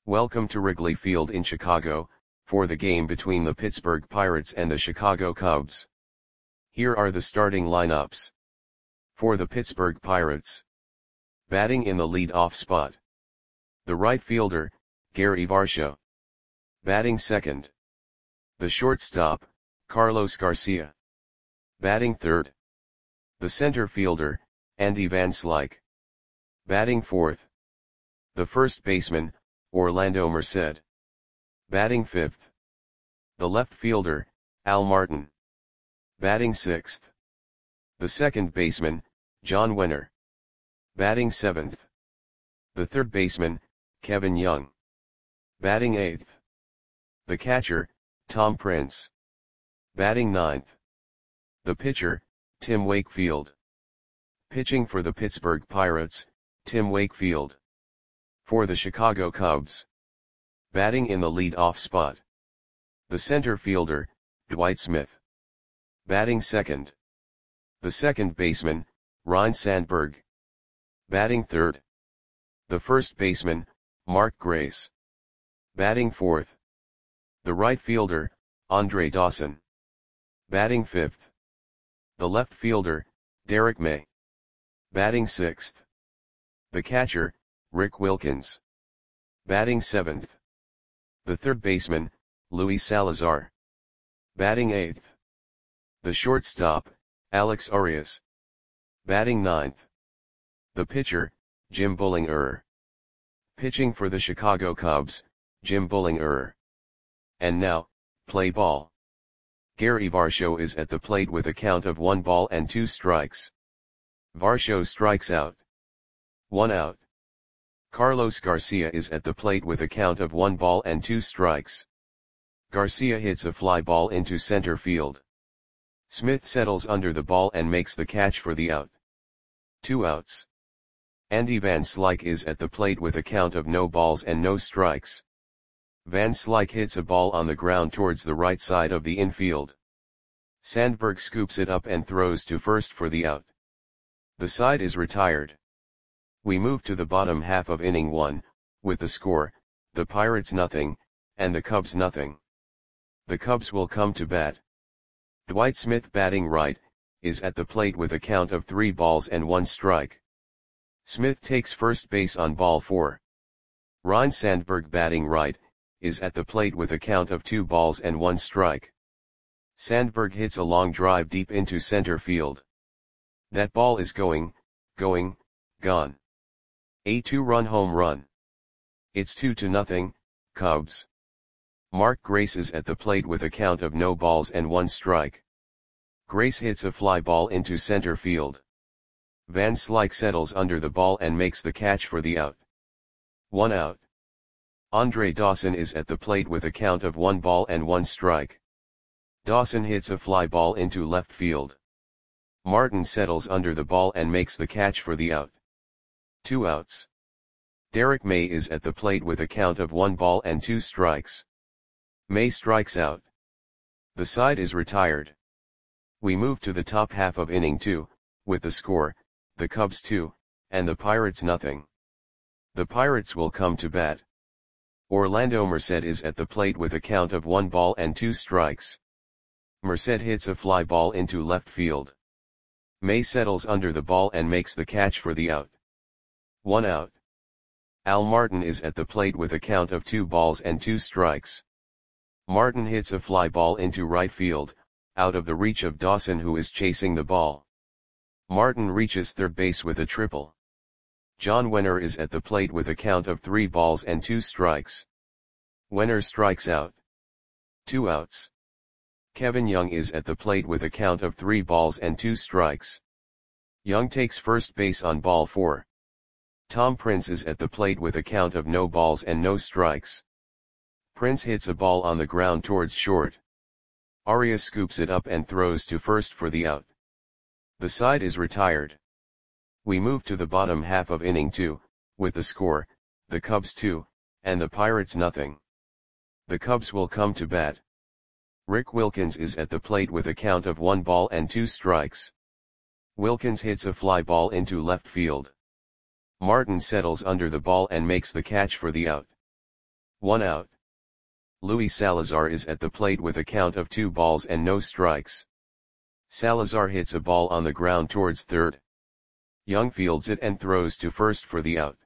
Welcome to Wrigley Field in Chicago, for the game between the Pittsburgh Pirates and the Chicago Cubs. Here are the starting lineups. For the Pittsburgh Pirates. Batting in the lead-off spot. The right fielder, Gary Varsho. Batting second. The shortstop, Carlos Garcia. Batting third. The center fielder, Andy Van Slyke. Batting fourth. The first baseman, Orlando Merced. Batting fifth. The left fielder, Al Martin. Batting sixth. The second baseman, John Wenner. Batting seventh. The third baseman, Kevin Young. Batting eighth. The catcher, Tom Prince. Batting ninth. The pitcher, Tim Wakefield. Pitching for the Pittsburgh Pirates, Tim Wakefield. For the Chicago Cubs. Batting in the lead-off spot. The center fielder, Dwight Smith. Batting second. The second baseman, Ryne Sandberg. Batting third. The first baseman, Mark Grace. Batting fourth. The right fielder, Andre Dawson. Batting fifth. The left fielder, Derek May. Batting sixth. The catcher, Rick Wilkins. Batting seventh. The third baseman, Luis Salazar. Batting eighth. The shortstop, Alex Arias. Batting ninth. The pitcher, Jim Bullinger. Pitching for the Chicago Cubs, Jim Bullinger. And now, play ball. Gary Varsho is at the plate with a count of 1 ball and 2 strikes. Varsho strikes out. 1 out. Carlos Garcia is at the plate with a count of 1 ball and 2 strikes. Garcia hits a fly ball into center field. Smith settles under the ball and makes the catch for the out. 2 outs. Andy Van Slyke is at the plate with a count of no balls and no strikes. Van Slyke hits a ball on the ground towards the right side of the infield. Sandberg scoops it up and throws to first for the out. The side is retired. We move to the bottom half of inning 1, with the score, the Pirates nothing, and the Cubs nothing. The Cubs will come to bat. Dwight Smith batting right, is at the plate with a count of 3 balls and 1 strike. Smith takes first base on ball 4. Ryne Sandberg batting right, is at the plate with a count of 2 balls and 1 strike. Sandberg hits a long drive deep into center field. That ball is gone. A 2-run home run. It's 2-0, Cubs. Mark Grace is at the plate with a count of no balls and 1 strike. Grace hits a fly ball into center field. Van Slyke settles under the ball and makes the catch for the out. 1 out. Andre Dawson is at the plate with a count of 1 ball and 1 strike. Dawson hits a fly ball into left field. Martin settles under the ball and makes the catch for the out. 2 outs. Derek May is at the plate with a count of 1 ball and 2 strikes. May strikes out. The side is retired. We move to the top half of inning 2, with the score, the Cubs 2, and the Pirates nothing. The Pirates will come to bat. Orlando Merced is at the plate with a count of 1 ball and 2 strikes. Merced hits a fly ball into left field. May settles under the ball and makes the catch for the out. 1 out. Al Martin is at the plate with a count of 2 balls and 2 strikes. Martin hits a fly ball into right field, out of the reach of Dawson, who is chasing the ball. Martin reaches third base with a triple. John Wenner is at the plate with a count of 3 balls and 2 strikes. Wenner strikes out. 2 outs. Kevin Young is at the plate with a count of 3 balls and 2 strikes. Young takes first base on ball 4. Tom Prince is at the plate with a count of no balls and no strikes. Prince hits a ball on the ground towards short. Arias scoops it up and throws to first for the out. The side is retired. We move to the bottom half of inning 2, with the score, the Cubs 2, and the Pirates nothing. The Cubs will come to bat. Rick Wilkins is at the plate with a count of 1 ball and 2 strikes. Wilkins hits a fly ball into left field. Martin settles under the ball and makes the catch for the out. 1 out. Luis Salazar is at the plate with a count of 2 balls and no strikes. Salazar hits a ball on the ground towards third. Young fields it and throws to first for the out.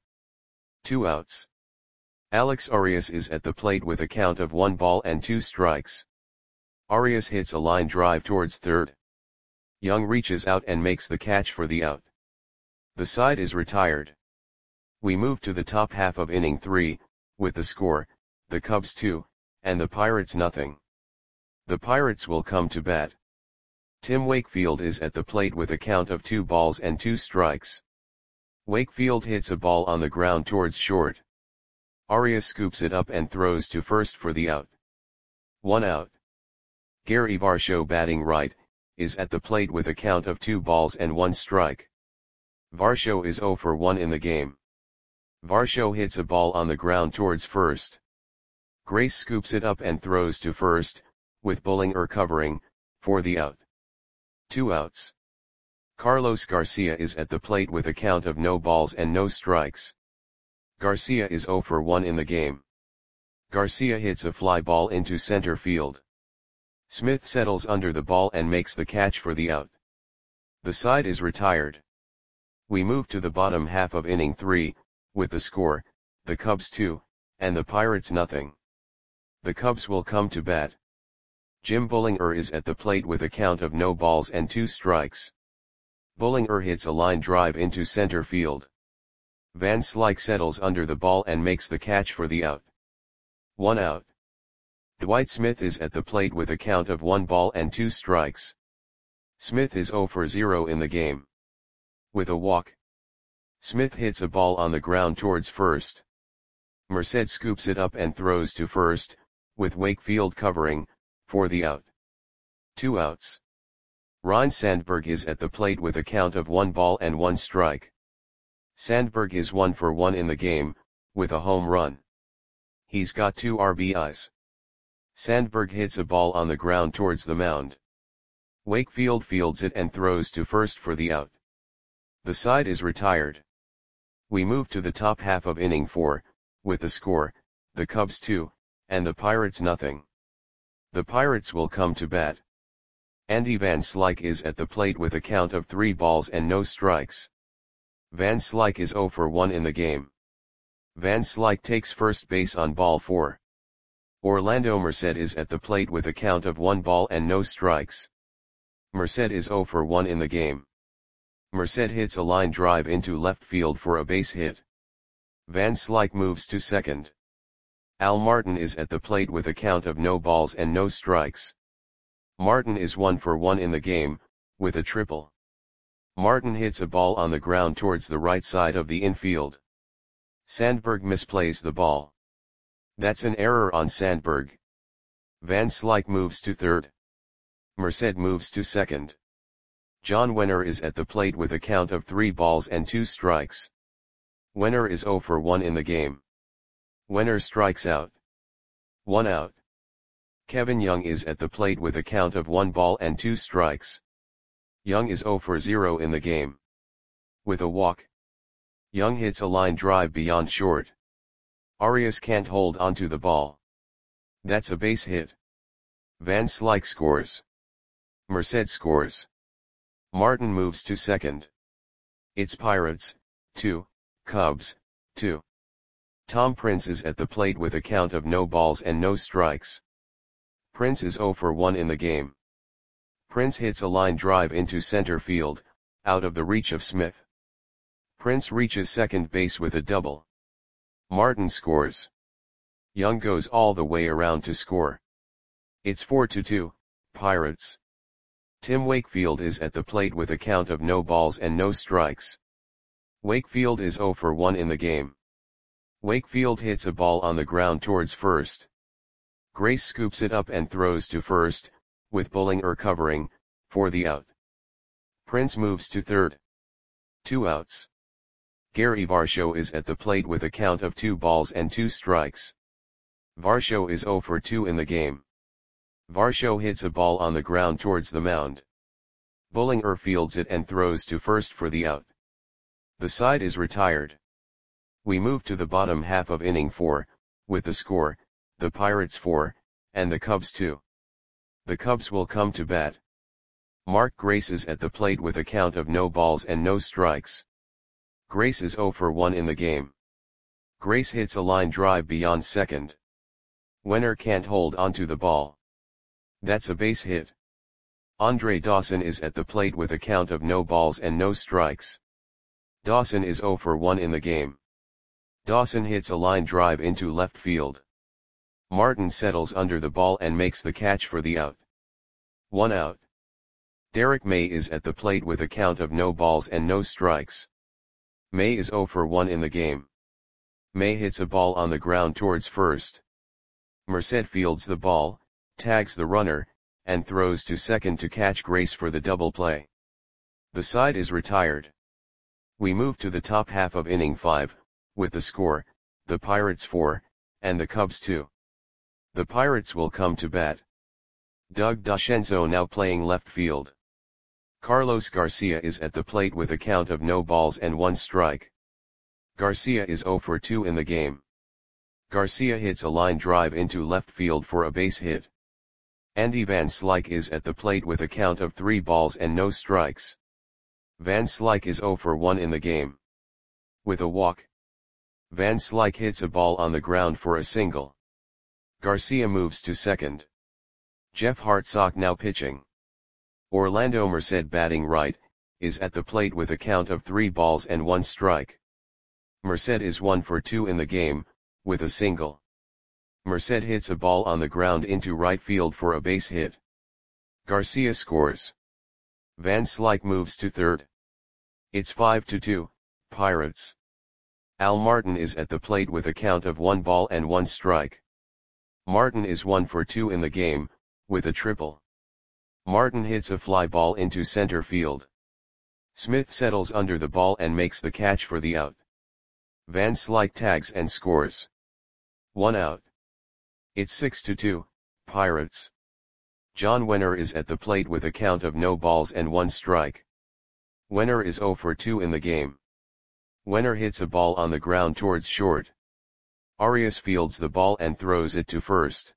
2 outs. Alex Arias is at the plate with a count of 1 ball and 2 strikes. Arias hits a line drive towards third. Young reaches out and makes the catch for the out. The side is retired. We move to the top half of inning 3, with the score, the Cubs 2, and the Pirates nothing. The Pirates will come to bat. Tim Wakefield is at the plate with a count of 2 balls and 2 strikes. Wakefield hits a ball on the ground towards short. Arias scoops it up and throws to first for the out. 1 out. Gary Varsho, batting right, is at the plate with a count of 2 balls and 1 strike. Varsho is 0 for 1 in the game. Varsho hits a ball on the ground towards first. Grace scoops it up and throws to first, with Bullinger covering, for the out. 2 outs. Carlos Garcia is at the plate with a count of no balls and no strikes. Garcia is 0 for 1 in the game. Garcia hits a fly ball into center field. Smith settles under the ball and makes the catch for the out. The side is retired. We move to the bottom half of inning 3, with the score, the Cubs 2, and the Pirates nothing. The Cubs will come to bat. Jim Bullinger is at the plate with a count of no balls and 2 strikes. Bullinger hits a line drive into center field. Van Slyke settles under the ball and makes the catch for the out. 1 out. Dwight Smith is at the plate with a count of 1 ball and 2 strikes. Smith is 0 for 0 in the game. With a walk, Smith hits a ball on the ground towards first. Merced scoops it up and throws to first, with Wakefield covering, for the out. 2 outs. Ryne Sandberg is at the plate with a count of 1 ball and 1 strike. Sandberg is 1 for 1 in the game, with a home run. He's got 2 RBIs. Sandberg hits a ball on the ground towards the mound. Wakefield fields it and throws to first for the out. The side is retired. We move to the top half of inning 4, with the score, the Cubs 2, and the Pirates nothing. The Pirates will come to bat. Andy Van Slyke is at the plate with a count of 3 balls and no strikes. Van Slyke is 0 for 1 in the game. Van Slyke takes first base on ball 4. Orlando Merced is at the plate with a count of 1 ball and no strikes. Merced is 0 for 1 in the game. Merced hits a line drive into left field for a base hit. Van Slyke moves to second. Al Martin is at the plate with a count of no balls and no strikes. Martin is 1 for 1 in the game, with a triple. Martin hits a ball on the ground towards the right side of the infield. Sandberg misplays the ball. That's an error on Sandberg. Van Slyke moves to third. Merced moves to second. John Wenner is at the plate with a count of 3 balls and 2 strikes. Wenner is 0 for 1 in the game. Wenner strikes out. 1 out. Kevin Young is at the plate with a count of 1 ball and 2 strikes. Young is 0 for 0 in the game. With a walk, Young hits a line drive beyond short. Arias can't hold onto the ball. That's a base hit. Van Slyke scores. Merced scores. Martin moves to second. It's Pirates, 2, Cubs, 2. Tom Prince is at the plate with a count of no balls and no strikes. Prince is 0 for 1 in the game. Prince hits a line drive into center field, out of the reach of Smith. Prince reaches second base with a double. Martin scores. Young goes all the way around to score. It's 4-2, Pirates. Tim Wakefield is at the plate with a count of no balls and no strikes. Wakefield is 0 for 1 in the game. Wakefield hits a ball on the ground towards first. Grace scoops it up and throws to first, with Bullinger covering, for the out. Prince moves to third. 2 outs. Gary Varsho is at the plate with a count of 2 balls and 2 strikes. Varsho is 0 for 2 in the game. Varsho hits a ball on the ground towards the mound. Bullinger fields it and throws to first for the out. The side is retired. We move to the bottom half of inning 4, with the score, the Pirates 4, and the Cubs 2. The Cubs will come to bat. Mark Grace is at the plate with a count of no balls and no strikes. Grace is 0 for 1 in the game. Grace hits a line drive beyond second. Wenner can't hold onto the ball. That's a base hit. Andre Dawson is at the plate with a count of no balls and no strikes. Dawson is 0 for 1 in the game. Dawson hits a line drive into left field. Martin settles under the ball and makes the catch for the out. 1 out. Derek May is at the plate with a count of no balls and no strikes. May is 0 for 1 in the game. May hits a ball on the ground towards first. Merced fields the ball, tags the runner, and throws to second to catch Grace for the double play. The side is retired. We move to the top half of inning 5, with the score, the Pirates 4, and the Cubs 2. The Pirates will come to bat. Doug DeCenzo now playing left field. Carlos Garcia is at the plate with a count of no balls and 1 strike. Garcia is 0 for 2 in the game. Garcia hits a line drive into left field for a base hit. Andy Van Slyke is at the plate with a count of 3 balls and no strikes. Van Slyke is 0 for 1 in the game. With a walk. Van Slyke hits a ball on the ground for a single. Garcia moves to second. Jeff Hartsock now pitching. Orlando Merced batting right, is at the plate with a count of 3 balls and 1 strike. Merced is 1 for 2 in the game, with a single. Merced hits a ball on the ground into right field for a base hit. Garcia scores. Van Slyke moves to third. It's 5-2, Pirates. Al Martin is at the plate with a count of 1 ball and 1 strike. Martin is 1 for 2 in the game, with a triple. Martin hits a fly ball into center field. Smith settles under the ball and makes the catch for the out. Van Slyke tags and scores. 1 out. It's 6-2, Pirates. John Wenner is at the plate with a count of no balls and 1 strike. Wenner is 0 for 2 in the game. Wenner hits a ball on the ground towards short. Arias fields the ball and throws it to first.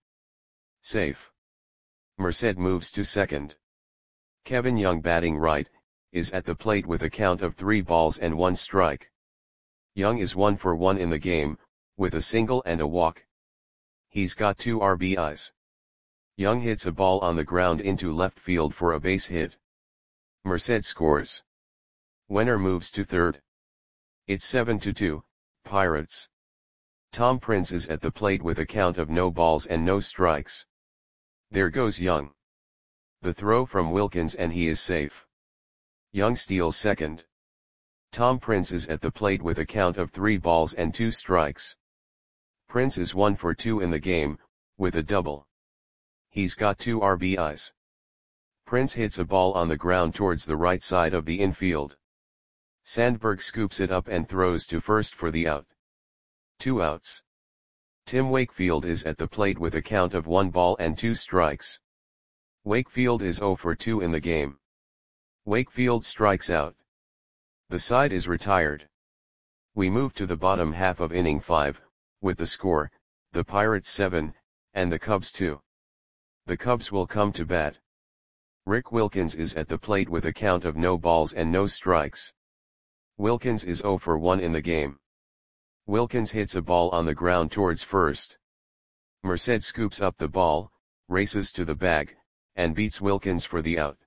Safe. Merced moves to second. Kevin Young batting right, is at the plate with a count of 3 balls and 1 strike. Young is 1 for 1 in the game, with a single and a walk. He's got 2 RBIs. Young hits a ball on the ground into left field for a base hit. Merced scores. Wenner moves to third. It's 7-2, Pirates. Tom Prince is at the plate with a count of no balls and no strikes. There goes Young. The throw from Wilkins and he is safe. Young steals second. Tom Prince is at the plate with a count of 3 balls and 2 strikes. Prince is 1 for 2 in the game, with a double. He's got 2 RBIs. Prince hits a ball on the ground towards the right side of the infield. Sandberg scoops it up and throws to first for the out. 2 outs. Tim Wakefield is at the plate with a count of 1 ball and 2 strikes. Wakefield is 0 for 2 in the game. Wakefield strikes out. The side is retired. We move to the bottom half of inning 5, with the score, the Pirates 7, and the Cubs 2. The Cubs will come to bat. Rick Wilkins is at the plate with a count of no balls and no strikes. Wilkins is 0 for 1 in the game. Wilkins hits a ball on the ground towards first. Merced scoops up the ball, races to the bag, and beats Wilkins for the out.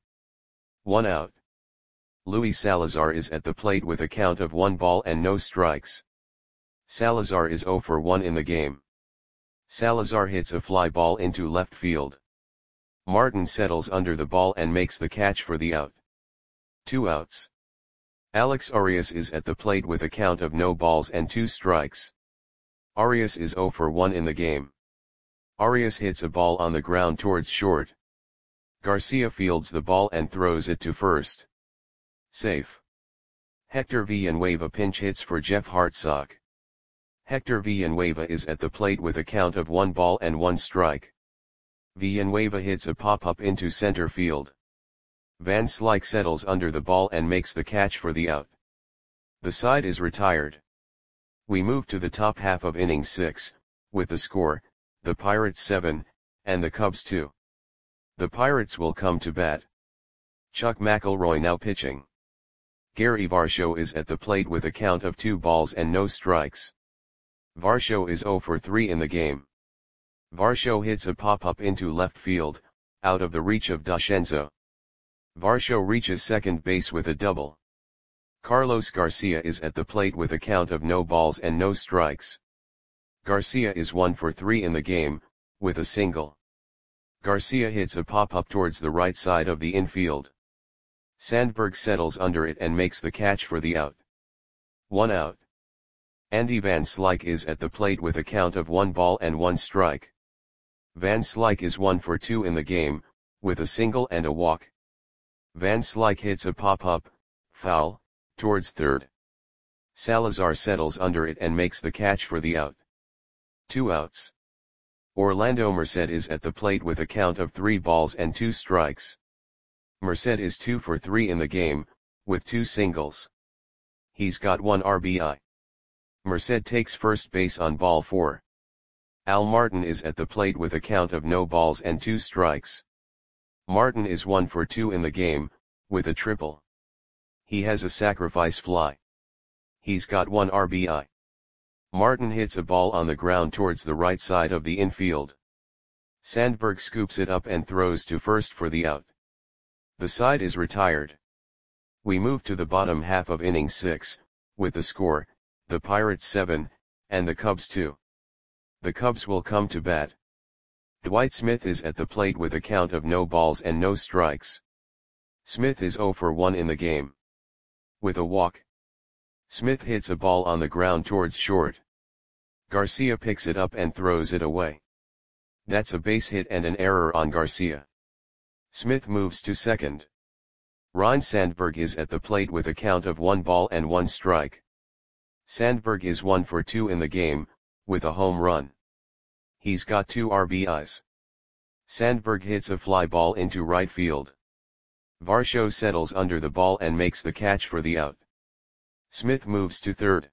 1 out. Luis Salazar is at the plate with a count of 1 ball and no strikes. Salazar is 0 for 1 in the game. Salazar hits a fly ball into left field. Martin settles under the ball and makes the catch for the out. 2 outs. Alex Arias is at the plate with a count of no balls and 2 strikes. Arias is 0 for 1 in the game. Arias hits a ball on the ground towards short. Garcia fields the ball and throws it to first. Safe. Hector Villanueva pinch hits for Jeff Hartsock. Hector Villanueva is at the plate with a count of 1 ball and 1 strike. Villanueva hits a pop-up into center field. Van Slyke settles under the ball and makes the catch for the out. The side is retired. We move to the top half of inning 6, with the score, the Pirates 7, and the Cubs 2. The Pirates will come to bat. Chuck McElroy now pitching. Gary Varsho is at the plate with a count of 2 balls and no strikes. Varsho is 0 for 3 in the game. Varsho hits a pop-up into left field, out of the reach of DeScenzo. Varsho reaches second base with a double. Carlos Garcia is at the plate with a count of no balls and no strikes. Garcia is 1 for 3 in the game, with a single. Garcia hits a pop-up towards the right side of the infield. Sandberg settles under it and makes the catch for the out. 1 out. Andy Van Slyke is at the plate with a count of 1 ball and 1 strike. Van Slyke is 1 for 2 in the game, with a single and a walk. Van Slyke hits a pop-up, foul, towards third. Salazar settles under it and makes the catch for the out. 2 outs. Orlando Merced is at the plate with a count of 3 balls and 2 strikes. Merced is 2 for 3 in the game, with 2 singles. He's got 1 RBI. Merced takes first base on ball 4. Al Martin is at the plate with a count of no balls and 2 strikes. Martin is 1 for 2 in the game, with a triple. He has a sacrifice fly. He's got 1 RBI. Martin hits a ball on the ground towards the right side of the infield. Sandberg scoops it up and throws to first for the out. The side is retired. We move to the bottom half of inning 6, with the score, the Pirates 7, and the Cubs 2. The Cubs will come to bat. Dwight Smith is at the plate with a count of no balls and no strikes. Smith is 0 for 1 in the game. With a walk. Smith hits a ball on the ground towards short. Garcia picks it up and throws it away. That's a base hit and an error on Garcia. Smith moves to second. Ryne Sandberg is at the plate with a count of 1 ball and 1 strike. Sandberg is 1 for 2 in the game, with a home run. He's got 2 RBIs. Sandberg hits a fly ball into right field. Varsho settles under the ball and makes the catch for the out. Smith moves to third.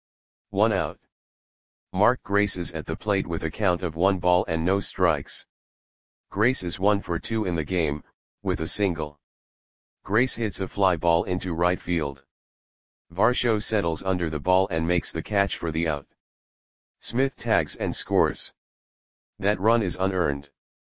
1 out. Mark Grace is at the plate with a count of 1 ball and no strikes. Grace is 1 for 2 in the game, with a single. Grace hits a fly ball into right field. Varsho settles under the ball and makes the catch for the out. Smith tags and scores. That run is unearned.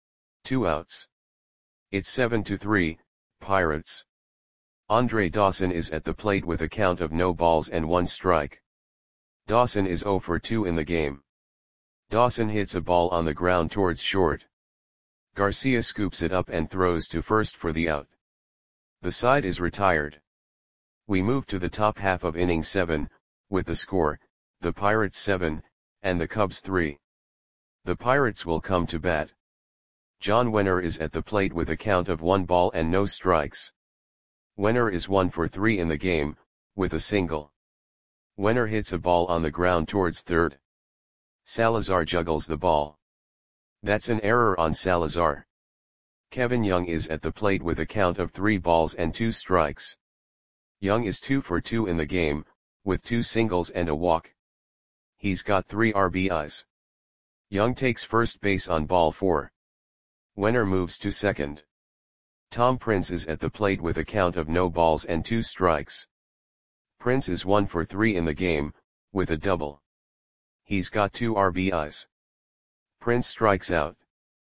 2 outs. It's 7-3, Pirates. Andre Dawson is at the plate with a count of no balls and 1 strike. Dawson is 0 for 2 in the game. Dawson hits a ball on the ground towards short. Garcia scoops it up and throws to first for the out. The side is retired. We move to the top half of inning 7, with the score, the Pirates 7, and the Cubs 3. The Pirates will come to bat. John Wenner is at the plate with a count of 1 ball and no strikes. Wenner is 1 for 3 in the game, with a single. Wenner hits a ball on the ground towards third. Salazar juggles the ball. That's an error on Salazar. Kevin Young is at the plate with a count of 3 balls and 2 strikes. Young is 2 for 2 in the game, with 2 singles and a walk. He's got 3 RBIs. Young takes first base on ball 4. Wenner moves to second. Tom Prince is at the plate with a count of no balls and 2 strikes. Prince is 1 for 3 in the game, with a double. He's got 2 RBIs. Prince strikes out.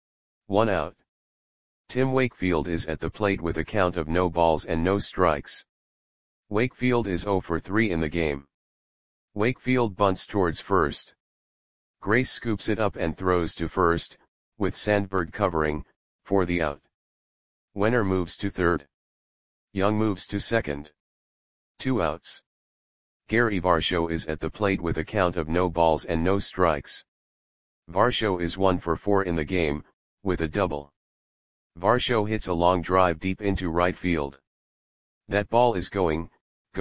1 out. Tim Wakefield is at the plate with a count of no balls and no strikes. Wakefield is 0 for 3 in the game. Wakefield bunts towards first. Grace scoops it up and throws to first, with Sandberg covering, for the out. Wenner moves to third. Young moves to second. 2 outs. Gary Varsho is at the plate with a count of no balls and no strikes. Varsho is 1 for 4 in the game, with a double. Varsho hits a long drive deep into right field. That ball is gone.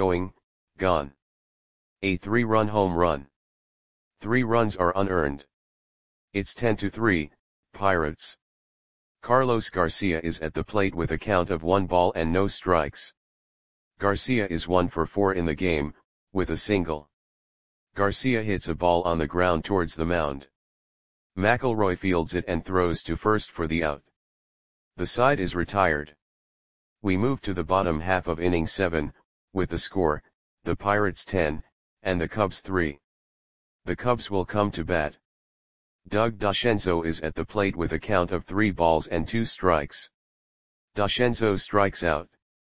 A 3-run home run. 3 runs are unearned. It's 10-3, Pirates. Carlos Garcia is at the plate with a count of 1 ball and no strikes. Garcia is 1 for 4 in the game, with a single. Garcia hits a ball on the ground towards the mound. McElroy fields it and throws to first for the out. The side is retired. We move to the bottom half of inning 7, with the score, the Pirates 10, and the Cubs 3. The Cubs will come to bat. Doug DeCenzo is at the plate with a count of 3 balls and 2 strikes. DeCenzo strikes out.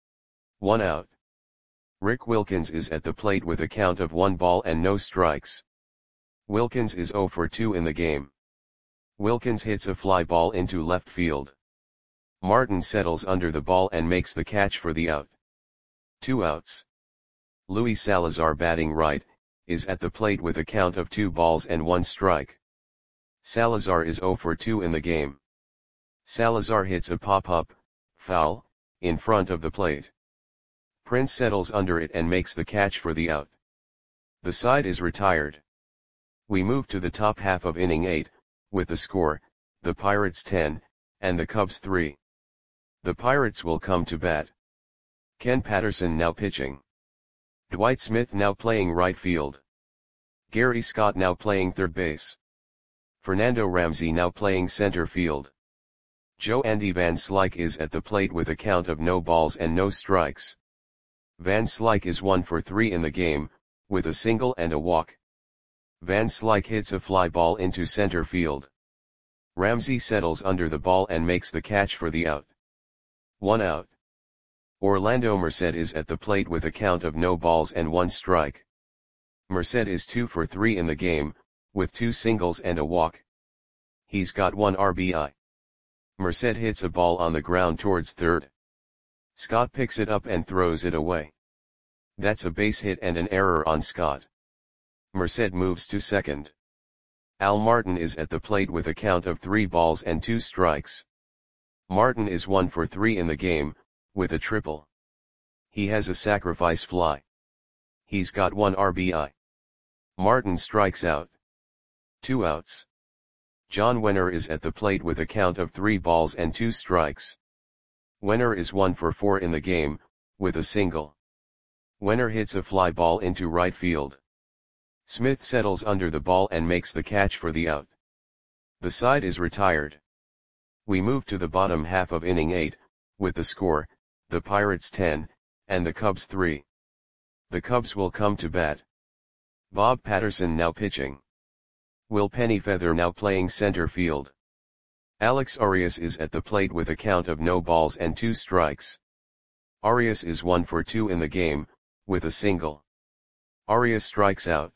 1 out. Rick Wilkins is at the plate with a count of 1 ball and no strikes. Wilkins is 0 for 2 in the game. Wilkins hits a fly ball into left field. Martin settles under the ball and makes the catch for the out. 2 outs. Luis Salazar, batting right, is at the plate with a count of 2 balls and 1 strike. Salazar is 0 for 2 in the game. Salazar hits a pop-up, foul, in front of the plate. Prince settles under it and makes the catch for the out. The side is retired. We move to the top half of inning 8, with the score, the Pirates 10, and the Cubs 3. The Pirates will come to bat. Ken Patterson now pitching. Dwight Smith now playing right field. Gary Scott now playing third base. Fernando Ramsey now playing center field. Joe Andy Van Slyke is at the plate with a count of no balls and no strikes. Van Slyke is 1 for 3 in the game, with a single and a walk. Van Slyke hits a fly ball into center field. Ramsey settles under the ball and makes the catch for the out. 1 out. Orlando Merced is at the plate with a count of no balls and 1 strike. Merced is 2 for 3 in the game, with 2 singles and a walk. He's got 1 RBI. Merced hits a ball on the ground towards third. Scott picks it up and throws it away. That's a base hit and an error on Scott. Merced moves to second. Al Martin is at the plate with a count of 3 balls and 2 strikes. Martin is 1 for 3 in the game, with a triple. He has a sacrifice fly. He's got 1 RBI. Martin strikes out. 2 outs. John Wenner is at the plate with a count of 3 balls and 2 strikes. Wenner is 1 for 4 in the game, with a single. Wenner hits a fly ball into right field. Smith settles under the ball and makes the catch for the out. The side is retired. We move to the bottom half of inning 8, with the score, the Pirates 10, and the Cubs 3. The Cubs will come to bat. Bob Patterson now pitching. Will Pennyfeather now playing center field. Alex Arias is at the plate with a count of no balls and 2 strikes. Arias is 1 for 2 in the game, with a single. Arias strikes out.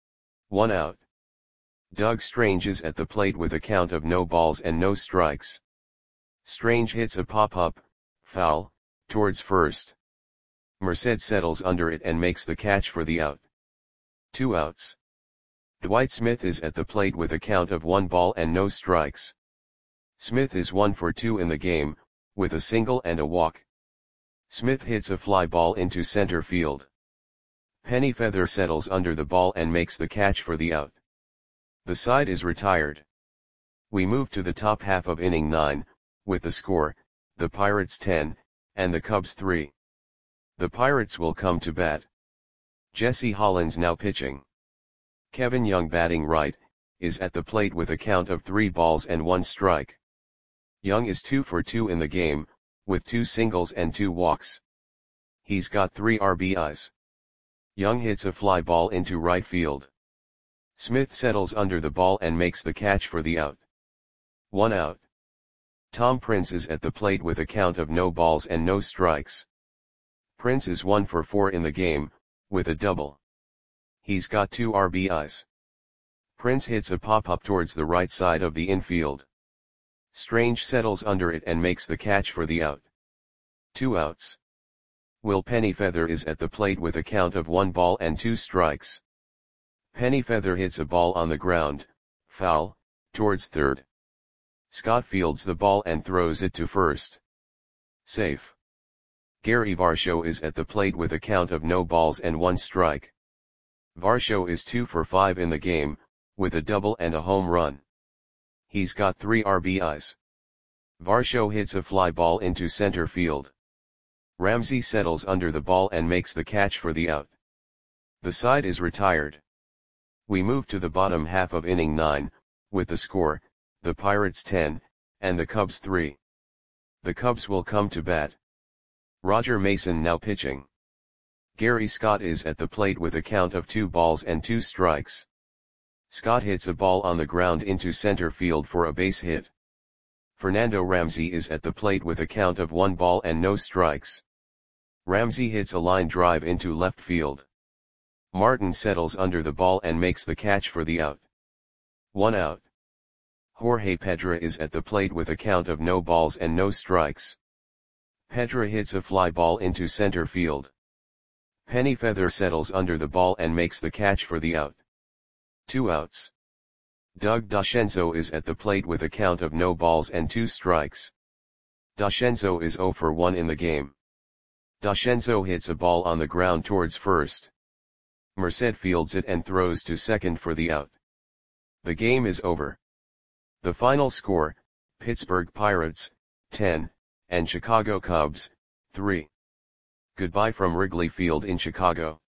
1 out. Doug Strange is at the plate with a count of no balls and no strikes. Strange hits a pop-up, foul, towards first. Merced settles under it and makes the catch for the out. 2 outs. Dwight Smith is at the plate with a count of 1 ball and no strikes. Smith is 1 for 2 in the game, with a single and a walk. Smith hits a fly ball into center field. Pennyfeather settles under the ball and makes the catch for the out. The side is retired. We move to the top half of inning 9, with the score, the Pirates 10, and the Cubs 3. The Pirates will come to bat. Jesse Hollins now pitching. Kevin Young, batting right, is at the plate with a count of 3 balls and 1 strike. Young is 2 for 2 in the game, with 2 singles and 2 walks. He's got 3 RBIs. Young hits a fly ball into right field. Smith settles under the ball and makes the catch for the out. 1 out. Tom Prince is at the plate with a count of no balls and no strikes. Prince is 1 for 4 in the game, with a double. He's got 2 RBIs. Prince hits a pop-up towards the right side of the infield. Strange settles under it and makes the catch for the out. 2 outs. Will Pennyfeather is at the plate with a count of 1 ball and 2 strikes. Pennyfeather hits a ball on the ground, foul, towards third. Scott fields the ball and throws it to first. Safe. Gary Varsho is at the plate with a count of no balls and 1 strike. Varsho is 2 for 5 in the game, with a double and a home run. He's got 3 RBIs. Varsho hits a fly ball into center field. Ramsey settles under the ball and makes the catch for the out. The side is retired. We move to the bottom half of inning 9, with the score, the Pirates 10, and the Cubs 3. The Cubs will come to bat. Roger Mason now pitching. Gary Scott is at the plate with a count of 2 balls and 2 strikes. Scott hits a ball on the ground into center field for a base hit. Fernando Ramsey is at the plate with a count of 1 ball and no strikes. Ramsey hits a line drive into left field. Martin settles under the ball and makes the catch for the out. 1 out. Jorge Pedra is at the plate with a count of no balls and no strikes. Pedra hits a fly ball into center field. Penny Feather settles under the ball and makes the catch for the out. 2 outs. Doug Dashenzo is at the plate with a count of no balls and 2 strikes. Dashenzo is 0 for 1 in the game. Dashenzo hits a ball on the ground towards first. Merced fields it and throws to second for the out. The game is over. The final score, Pittsburgh Pirates, 10, and Chicago Cubs, 3. Goodbye from Wrigley Field in Chicago.